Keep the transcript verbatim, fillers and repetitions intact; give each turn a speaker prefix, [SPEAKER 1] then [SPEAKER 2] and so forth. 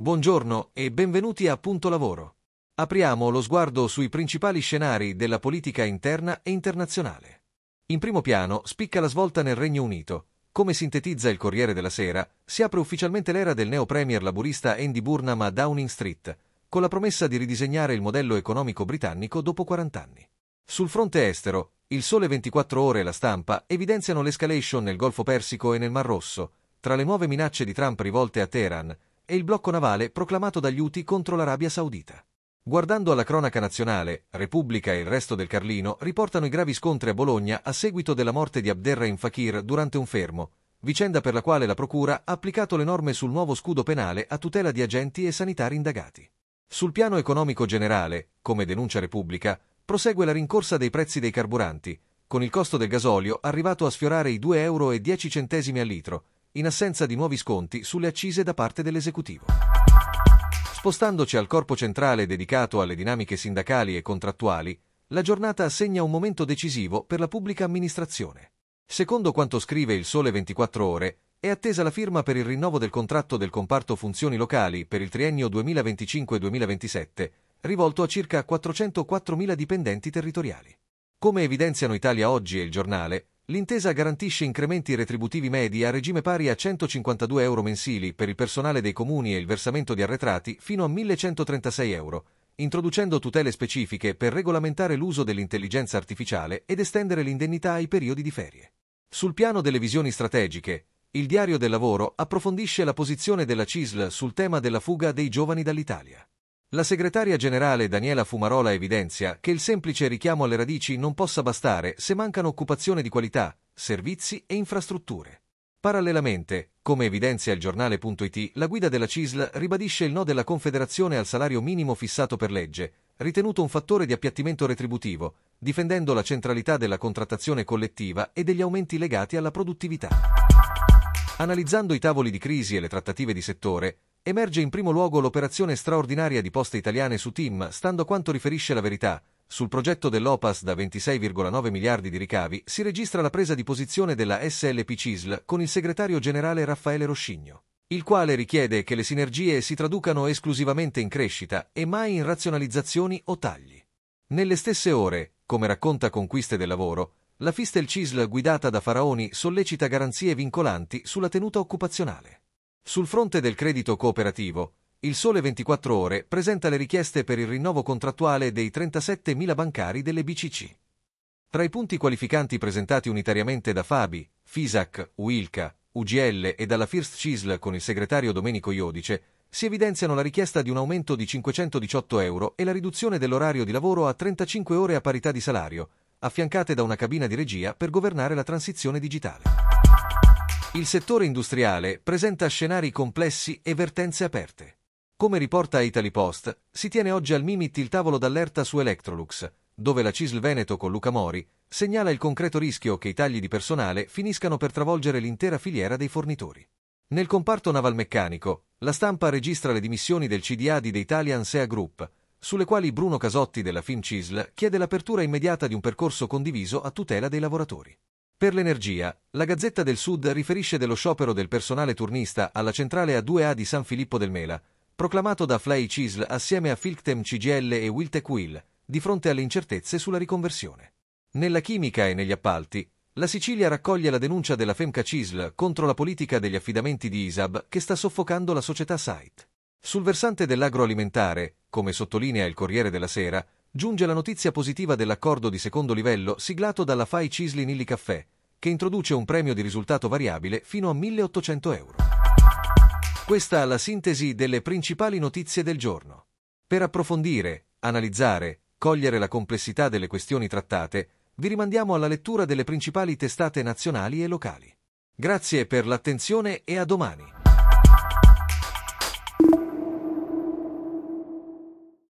[SPEAKER 1] Buongiorno e benvenuti a Punto Lavoro. Apriamo lo sguardo sui principali scenari della politica interna e internazionale. In primo piano spicca la svolta nel Regno Unito. Come sintetizza il Corriere della Sera, si apre ufficialmente l'era del neo-premier laburista Andy Burnham a Downing Street, con la promessa di ridisegnare il modello economico britannico dopo quaranta anni. Sul fronte estero, Il Sole ventiquattro Ore e La Stampa evidenziano l'escalation nel Golfo Persico e nel Mar Rosso, tra le nuove minacce di Trump rivolte a Teheran e il blocco navale proclamato dagli Houthi contro l'Arabia Saudita. Guardando alla cronaca nazionale, Repubblica e il Resto del Carlino riportano i gravi scontri a Bologna a seguito della morte di Abderrahim Fakir durante un fermo, vicenda per la quale la Procura ha applicato le norme sul nuovo scudo penale a tutela di agenti e sanitari indagati. Sul piano economico generale, come denuncia Repubblica, prosegue la rincorsa dei prezzi dei carburanti, con il costo del gasolio arrivato a sfiorare i due euro e dieci centesimi al litro, in assenza di nuovi sconti sulle accise da parte dell'esecutivo. Spostandoci al corpo centrale dedicato alle dinamiche sindacali e contrattuali, la giornata segna un momento decisivo per la pubblica amministrazione. Secondo quanto scrive Il Sole ventiquattro Ore, è attesa la firma per il rinnovo del contratto del comparto funzioni locali per il triennio duemilaventicinque duemilaventisette, rivolto a circa quattrocentoquattromila dipendenti territoriali. Come evidenziano Italia Oggi e Il Giornale, l'intesa garantisce incrementi retributivi medi a regime pari a centocinquantadue euro mensili per il personale dei comuni e il versamento di arretrati fino a millecentotrentasei euro, introducendo tutele specifiche per regolamentare l'uso dell'intelligenza artificiale ed estendere l'indennità ai periodi di ferie. Sul piano delle visioni strategiche, il Diario del Lavoro approfondisce la posizione della C I S L sul tema della fuga dei giovani dall'Italia. La segretaria generale Daniela Fumarola evidenzia che il semplice richiamo alle radici non possa bastare se mancano occupazione di qualità, servizi e infrastrutture. Parallelamente, come evidenzia il giornale.it, la guida della C I S L ribadisce il no della Confederazione al salario minimo fissato per legge, ritenuto un fattore di appiattimento retributivo, difendendo la centralità della contrattazione collettiva e degli aumenti legati alla produttività. Analizzando i tavoli di crisi e le trattative di settore, emerge in primo luogo l'operazione straordinaria di Poste Italiane su T I M. Stando a quanto riferisce La Verità, sul progetto dell'O P A S da ventisei virgola nove miliardi di ricavi si registra la presa di posizione della S L P C I S L con il segretario generale Raffaele Roscigno, il quale richiede che le sinergie si traducano esclusivamente in crescita e mai in razionalizzazioni o tagli. Nelle stesse ore, come racconta Conquiste del Lavoro, la Fistel C I S L guidata da Faraoni sollecita garanzie vincolanti sulla tenuta occupazionale. Sul fronte del credito cooperativo, Il Sole ventiquattro Ore presenta le richieste per il rinnovo contrattuale dei trentasettemila bancari delle B C C. Tra i punti qualificanti presentati unitariamente da Fabi, Fisac, Uilca, U G L e dalla First C I S L con il segretario Domenico Iodice, si evidenziano la richiesta di un aumento di cinquecentodiciotto euro e la riduzione dell'orario di lavoro a trentacinque ore a parità di salario, affiancate da una cabina di regia per governare la transizione digitale. Il settore industriale presenta scenari complessi e vertenze aperte. Come riporta Italy Post, si tiene oggi al Mimit il tavolo d'allerta su Electrolux, dove la C I S L Veneto con Luca Mori segnala il concreto rischio che i tagli di personale finiscano per travolgere l'intera filiera dei fornitori. Nel comparto navalmeccanico, La Stampa registra le dimissioni del C D A di The Italian S E A Group, sulle quali Bruno Casotti della FimC I S L chiede l'apertura immediata di un percorso condiviso a tutela dei lavoratori. Per l'energia, la Gazzetta del Sud riferisce dello sciopero del personale turnista alla centrale A due A di San Filippo del Mela, proclamato da Fly C I S L assieme a Filctem C G L e Wiltec Will, di fronte alle incertezze sulla riconversione. Nella chimica e negli appalti, la Sicilia raccoglie la denuncia della Femca C I S L contro la politica degli affidamenti di I S A B che sta soffocando la società Site. Sul versante dell'agroalimentare, come sottolinea il Corriere della Sera, giunge la notizia positiva dell'accordo di secondo livello siglato dalla F A I C I S L in Illy Caffè, che introduce un premio di risultato variabile fino a milleottocento euro. Questa è la sintesi delle principali notizie del giorno. Per approfondire, analizzare, cogliere la complessità delle questioni trattate, vi rimandiamo alla lettura delle principali testate nazionali e locali. Grazie per l'attenzione e a domani.